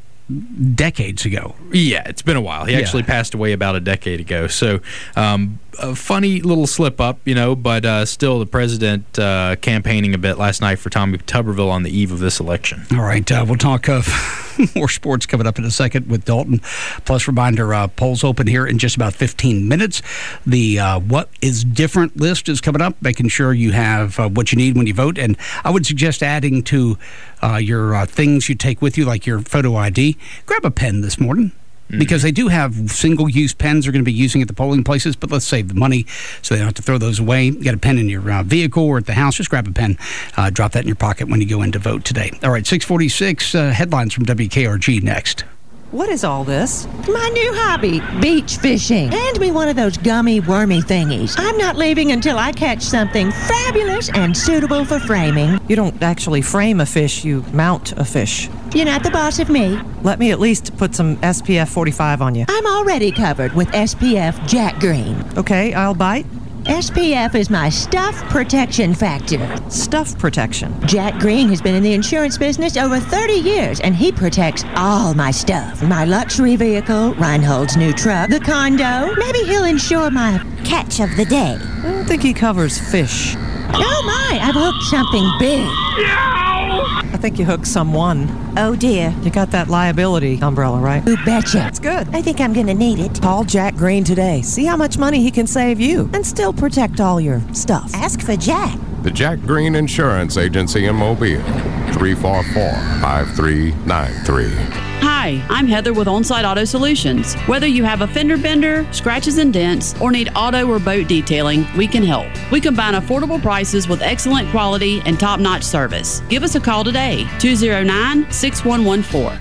decades ago. Yeah, it's been a while. He yeah. actually passed away about a decade ago. So, um, a funny little slip up, you know, but uh, still the president uh, campaigning a bit last night for Tommy Tuberville on the eve of this election. All right, uh, we'll talk of more sports coming up in a second with Dalton. Plus, reminder, uh, polls open here in just about fifteen minutes. The uh, What is Different list is coming up, making sure you have uh, what you need when you vote. And I would suggest adding to uh, your uh, things you take with you, like your photo I D. Grab a pen this morning. Because they do have single-use pens they're going to be using at the polling places, but let's save the money so they don't have to throw those away. You got a pen in your uh, vehicle or at the house, just grab a pen, uh, drop that in your pocket when you go in to vote today. All right, six forty-six, uh, headlines from W K R G next. What is all this? My new hobby, beach fishing. Hand me one of those gummy, wormy thingies. I'm not leaving until I catch something fabulous and suitable for framing. You don't actually frame a fish, you mount a fish. You're not the boss of me. Let me at least put some S P F forty-five on you. I'm already covered with S P F Jack Green. Okay, I'll bite. S P F is my stuff protection factor. Stuff protection? Jack Green has been in the insurance business over thirty years, and he protects all my stuff. My luxury vehicle, Reinhold's new truck, the condo. Maybe he'll insure my catch of the day. I don't think he covers fish. Oh my, I've hooked something big. I think you hooked someone. Oh, dear. You got that liability umbrella, right? You betcha. That's good. I think I'm going to need it. Call Jack Green today. See how much money he can save you and still protect all your stuff. Ask for Jack. The Jack Green Insurance Agency in Mobile. three four four, five three nine three. Hi, I'm Heather with Onsite Auto Solutions. Whether you have a fender bender, scratches and dents, or need auto or boat detailing, we can help. We combine affordable prices with excellent quality and top-notch service. Give us a call today, two oh nine, six one one four.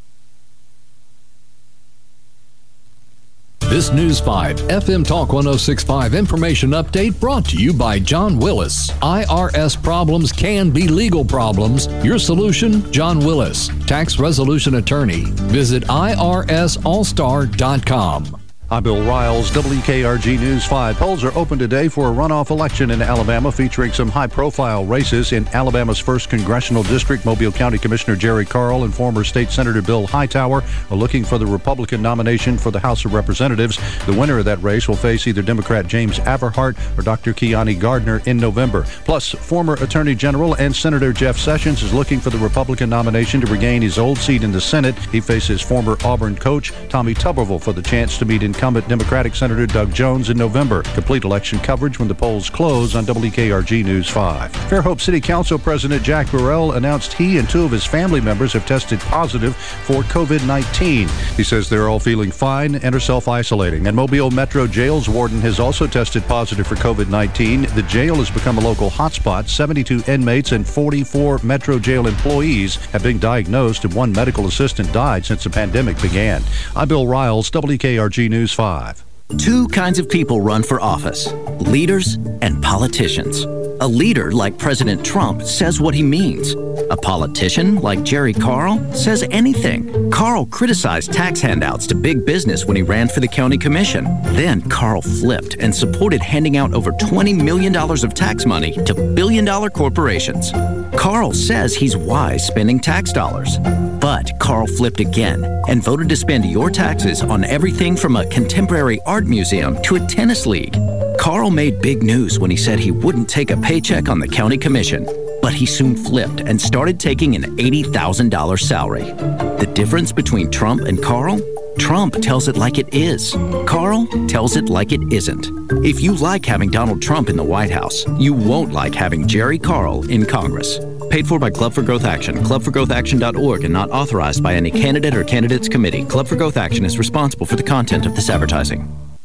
This News five F M Talk one oh six point five information update brought to you by John Willis. I R S problems can be legal problems. Your solution, John Willis, tax resolution attorney. Visit I R S all star dot com. I'm Bill Riles, W K R G News five. Polls are open today for a runoff election in Alabama featuring some high-profile races. In Alabama's first congressional district, Mobile County Commissioner Jerry Carl and former State Senator Bill Hightower are looking for the Republican nomination for the House of Representatives. The winner of that race will face either Democrat James Averhart or Doctor Kiani Gardner in November. Plus, former Attorney General and Senator Jeff Sessions is looking for the Republican nomination to regain his old seat in the Senate. He faces former Auburn coach Tommy Tuberville for the chance to meet in incumbent Democratic Senator Doug Jones in November. Complete election coverage when the polls close on W K R G News five. Fairhope City Council President Jack Burrell announced he and two of his family members have tested positive for COVID nineteen. He says they're all feeling fine and are self-isolating. And Mobile Metro Jail's warden has also tested positive for COVID nineteen. The jail has become a local hotspot. seventy-two inmates and forty-four Metro Jail employees have been diagnosed, and one medical assistant died since the pandemic began. I'm Bill Riles, W K R G News five. Two kinds of people run for office: leaders and politicians. A leader like President Trump says what he means. A politician like Jerry Carl says anything. Carl criticized tax handouts to big business when he ran for the county commission. Then Carl flipped and supported handing out over twenty million dollars of tax money to billion-dollar corporations. Carl says he's wise spending tax dollars. But Carl flipped again and voted to spend your taxes on everything from a contemporary art museum to a tennis league. Carl made big news when he said he wouldn't take a paycheck on the county commission, but he soon flipped and started taking an eighty thousand dollars salary. The difference between Trump and Carl? Trump tells it like it is. Carl tells it like it isn't. If you like having Donald Trump in the White House, you won't like having Jerry Carl in Congress. Paid for by Club for Growth Action, club for growth action dot org, and not authorized by any candidate or candidates committee. Club for Growth Action is responsible for the content of this advertising.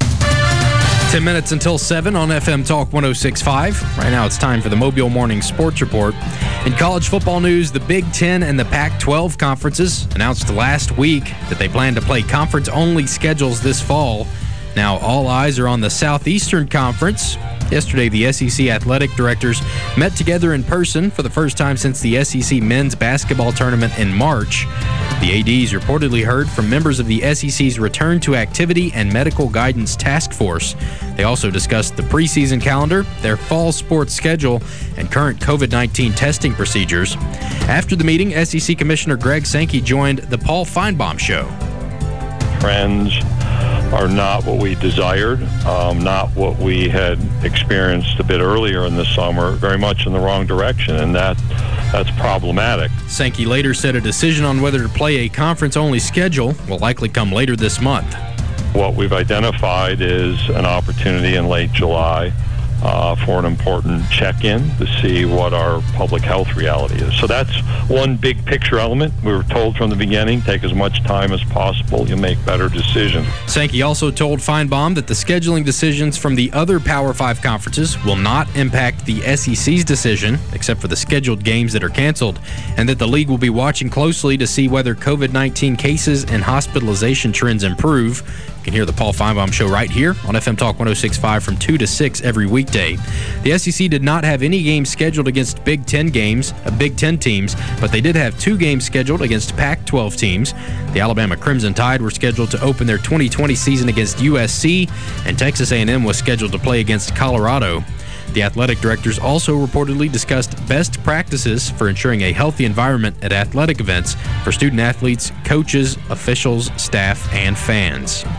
ten minutes until seven on F M Talk one oh six point five. Right now it's time for the Mobile Morning Sports Report. In college football news, the Big Ten and the Pac twelve conferences announced last week that they plan to play conference-only schedules this fall. Now all eyes are on the Southeastern Conference. Yesterday, the S E C athletic directors met together in person for the first time since the S E C men's basketball tournament in March. The A Ds reportedly heard from members of the S E C's Return to Activity and Medical Guidance Task Force. They also discussed the preseason calendar, their fall sports schedule, and current COVID nineteen testing procedures. After the meeting, S E C Commissioner Greg Sankey joined the Paul Feinbaum Show. Trends are not what we desired, um, not what we had experienced a bit earlier in the summer, very much in the wrong direction, and that that's problematic. Sankey later said a decision on whether to play a conference-only schedule will likely come later this month. What we've identified is an opportunity in late July uh, for an important check-in to see what our public health reality is. So that's one big picture element. We were told from the beginning, take as much time as possible, you'll make better decisions. Sankey also told Feinbaum that the scheduling decisions from the other Power Five conferences will not impact the S E C's decision, except for the scheduled games that are canceled, and that the league will be watching closely to see whether COVID nineteen cases and hospitalization trends improve. You can hear the Paul Feinbaum Show right here on F M Talk one oh six point five from two to six every weekday. The S E C did not have any games scheduled against Big Ten games, uh, Big Ten teams, but they did have two games scheduled against Pac twelve teams. The Alabama Crimson Tide were scheduled to open their twenty twenty season against U S C, and Texas A and M was scheduled to play against Colorado. The athletic directors also reportedly discussed best practices for ensuring a healthy environment at athletic events for student athletes, coaches, officials, staff, and fans.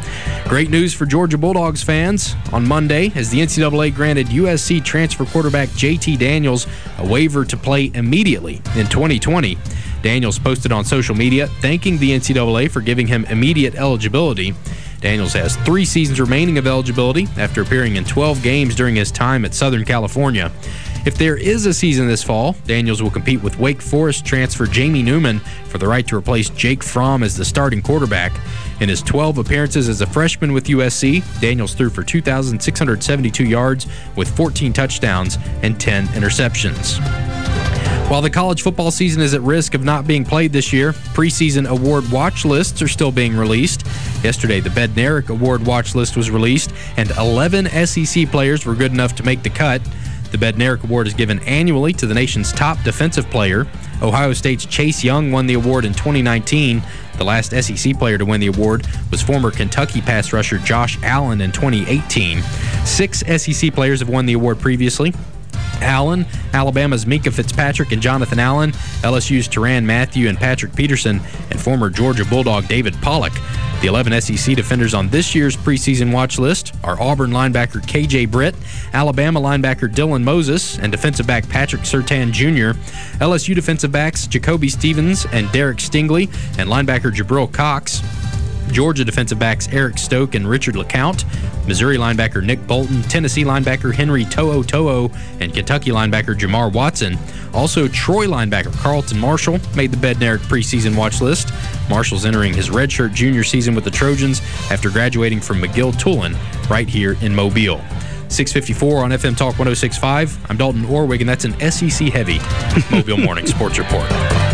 Great news for Georgia Bulldogs fans. On Monday, as the N C double A granted U S C transfer quarterback J T Daniels a waiver to play immediately in twenty twenty. Daniels posted on social media thanking the N C double A for giving him immediate eligibility. Daniels has three seasons remaining of eligibility after appearing in twelve games during his time at Southern California. If there is a season this fall, Daniels will compete with Wake Forest transfer Jamie Newman for the right to replace Jake Fromm as the starting quarterback. In his twelve appearances as a freshman with U S C, Daniels threw for two thousand six hundred seventy-two yards with fourteen touchdowns and ten interceptions. While the college football season is at risk of not being played this year, preseason award watch lists are still being released. Yesterday, the Bednarik Award watch list was released, and eleven S E C players were good enough to make the cut. The Bednarik Award is given annually to the nation's top defensive player. Ohio State's Chase Young won the award in twenty nineteen. The last S E C player to win the award was former Kentucky pass rusher Josh Allen in twenty eighteen. Six S E C players have won the award previously. Allen, Alabama's Minkah Fitzpatrick and Jonathan Allen, L S U's Tyrann Mathieu and Patrick Peterson, and former Georgia Bulldog David Pollock. The eleven S E C defenders on this year's preseason watch list are Auburn linebacker K J Britt, Alabama linebacker Dylan Moses, and defensive back Patrick Surtain Junior L S U defensive backs Jacoby Stevens and Derek Stingley, and linebacker Jabril Cox. Georgia defensive backs Eric Stoke and Richard LeCount, Missouri linebacker Nick Bolton, Tennessee linebacker Henry To'o To'o, and Kentucky linebacker Jamar Watson. Also, Troy linebacker Carlton Marshall made the Bednarik preseason watch list. Marshall's entering his redshirt junior season with the Trojans after graduating from McGill-Tulane right here in Mobile. six fifty-four on F M Talk one oh six point five. I'm Dalton Orwig, and that's an S E C heavy Mobile Morning Sports Report.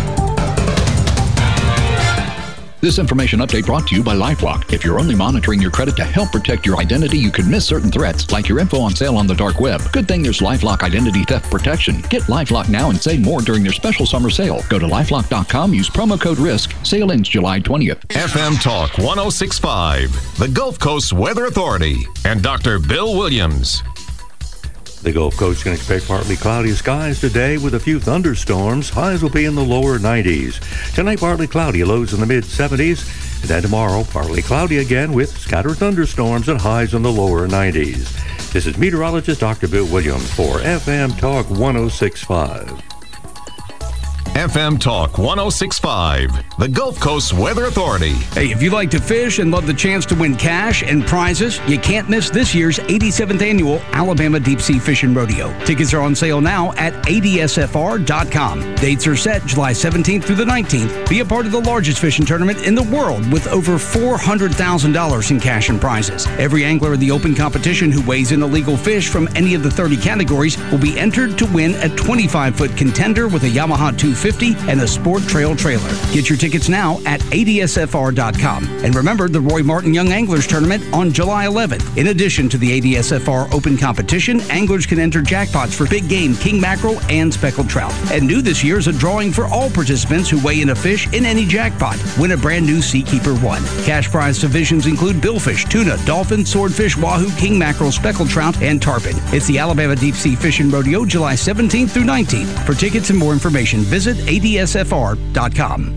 This information update brought to you by LifeLock. If you're only monitoring your credit to help protect your identity, you could miss certain threats, like your info on sale on the dark web. Good thing there's LifeLock Identity Theft Protection. Get LifeLock now and save more during their special summer sale. Go to lifelock dot com, use promo code RISK. Sale ends July twentieth. F M Talk one oh six point five, the Gulf Coast Weather Authority, and Doctor Bill Williams. The Gulf Coast can expect partly cloudy skies today with a few thunderstorms. Highs will be in the lower nineties. Tonight, partly cloudy, lows in the mid seventies. And then tomorrow, partly cloudy again with scattered thunderstorms and highs in the lower nineties. This is meteorologist Doctor Bill Williams for F M Talk one oh six point five. F M Talk one oh six point five, the Gulf Coast Weather Authority. Hey, if you like to fish and love the chance to win cash and prizes, you can't miss this year's eighty-seventh Annual Alabama Deep Sea Fishing Rodeo. Tickets are on sale now at A D S F R dot com. Dates are set July seventeenth through the nineteenth. Be a part of the largest fishing tournament in the world with over four hundred thousand dollars in cash and prizes. Every angler in the open competition who weighs in a legal fish from any of the thirty categories will be entered to win a twenty-five foot contender with a Yamaha two fifty and a Sport Trail trailer. Get your tickets now at A D S F R dot com. And remember the Roy Martin Young Anglers Tournament on July eleventh. In addition to the A D S F R Open Competition, anglers can enter jackpots for big game king mackerel and speckled trout. And new this year is a drawing for all participants who weigh in a fish in any jackpot. Win a brand new Seakeeper one. Cash prize divisions include billfish, tuna, dolphin, swordfish, wahoo, king mackerel, speckled trout, and tarpon. It's the Alabama Deep Sea Fishing Rodeo, July seventeenth through nineteenth. For tickets and more information, visit A D S F R dot com.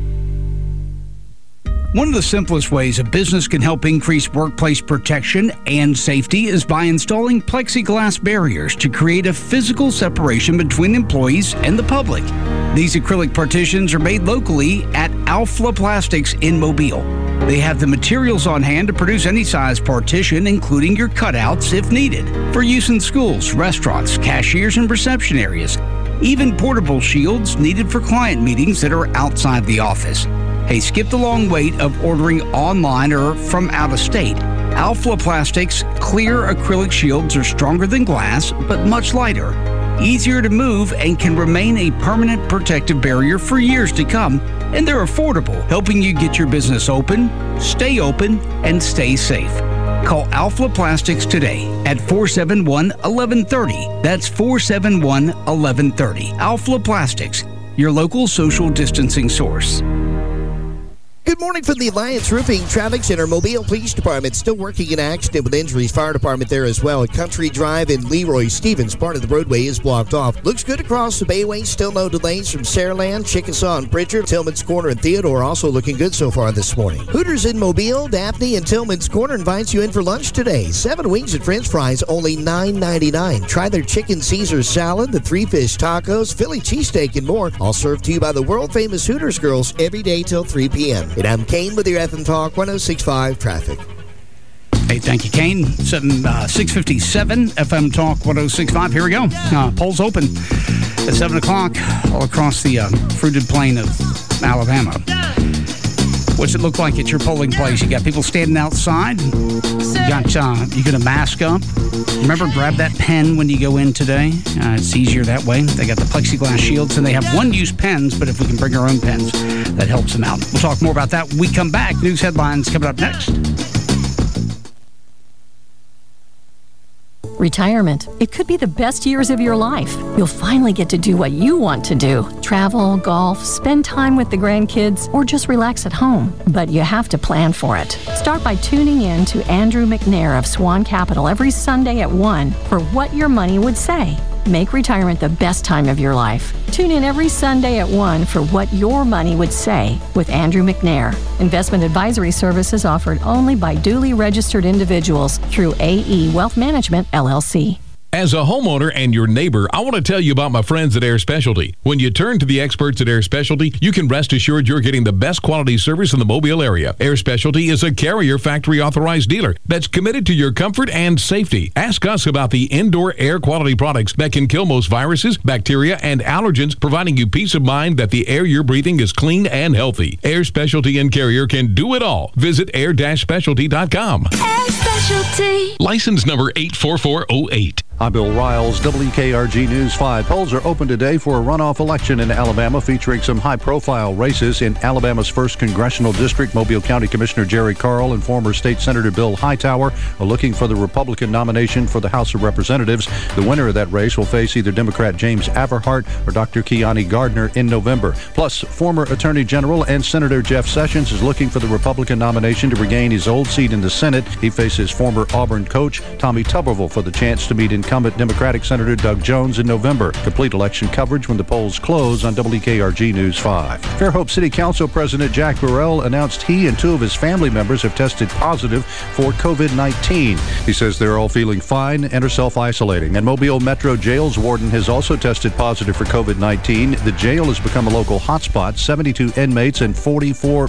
One of the simplest ways a business can help increase workplace protection and safety is by installing plexiglass barriers to create a physical separation between employees and the public. These acrylic partitions are made locally at Alpha Plastics in Mobile. They have the materials on hand to produce any size partition, including your cutouts if needed, for use in schools, restaurants, cashiers, and reception areas. Even portable shields needed for client meetings that are outside the office. Hey, skip the long wait of ordering online or from out of state. Alpha Plastics clear acrylic shields are stronger than glass, but much lighter, easier to move, and can remain a permanent protective barrier for years to come. And they're affordable, helping you get your business open, stay open, and stay safe. Call Alpha Plastics today at four seven one, one one three zero. That's four seven one, one one three zero. Alpha Plastics, your local social distancing source. Good morning from the Alliance Roofing Traffic Center. Mobile Police Department still working in action with injuries. Fire Department there as well. At Country Drive in Leroy Stevens, part of the roadway is blocked off. Looks good across the Bayway. Still no delays from Saraland, Chickasaw, and Bridger. Tillman's Corner and Theodore also looking good so far this morning. Hooters in Mobile, Daphne, and Tillman's Corner invites you in for lunch today. Seven wings and French fries, only nine ninety-nine. Try their chicken Caesar salad, the three fish tacos, Philly cheesesteak, and more. All served to you by the world famous Hooters girls every day till three p.m. And I'm Kane with your F M Talk one oh six point five traffic. Hey, thank you, Kane. Seven, uh, six fifty-seven F M Talk one oh six point five. Here we go. Uh, polls open at seven o'clock all across the uh, fruited plain of Alabama. What's it look like at your polling place? You got people standing outside. You got uh, you got a mask up. Remember, grab that pen when you go in today. Uh, it's easier that way. They got the plexiglass shields, and they have one-use pens, but if we can bring our own pens, that helps them out. We'll talk more about that when we come back. News headlines coming up next. Retirement. It could be the best years of your life. You'll finally get to do what you want to do. Travel, golf, spend time with the grandkids, or just relax at home. But you have to plan for it. Start by tuning in to Andrew McNair of Swan Capital every Sunday at one for What Your Money Would Say. Make retirement the best time of your life. Tune in every Sunday at one for What Your Money Would Say with Andrew McNair. Investment advisory services offered only by duly registered individuals through A E Wealth Management, L L C. As a homeowner and your neighbor, I want to tell you about my friends at Air Specialty. When you turn to the experts at Air Specialty, you can rest assured you're getting the best quality service in the Mobile area. Air Specialty is a Carrier factory authorized dealer that's committed to your comfort and safety. Ask us about the indoor air quality products that can kill most viruses, bacteria, and allergens, providing you peace of mind that the air you're breathing is clean and healthy. Air Specialty and Carrier can do it all. Visit air dash specialty dot com. Air Specialty. License number eight four four oh eight. I'm Bill Riles, W K R G News five. Polls are open today for a runoff election in Alabama featuring some high-profile races. In Alabama's first congressional district, Mobile County Commissioner Jerry Carl and former State Senator Bill Hightower are looking for the Republican nomination for the House of Representatives. The winner of that race will face either Democrat James Averhart or Doctor Kiani Gardner in November. Plus, former Attorney General and Senator Jeff Sessions is looking for the Republican nomination to regain his old seat in the Senate. He faces former Auburn coach Tommy Tuberville for the chance to meet in incumbent Democratic Senator Doug Jones in November. Complete election coverage when the polls close on W K R G News five. Fairhope City Council President Jack Burrell announced he and two of his family members have tested positive for COVID nineteen. He says they're all feeling fine and are self-isolating. And Mobile Metro Jail's warden has also tested positive for COVID nineteen. The jail has become a local hotspot. seventy-two inmates and forty-four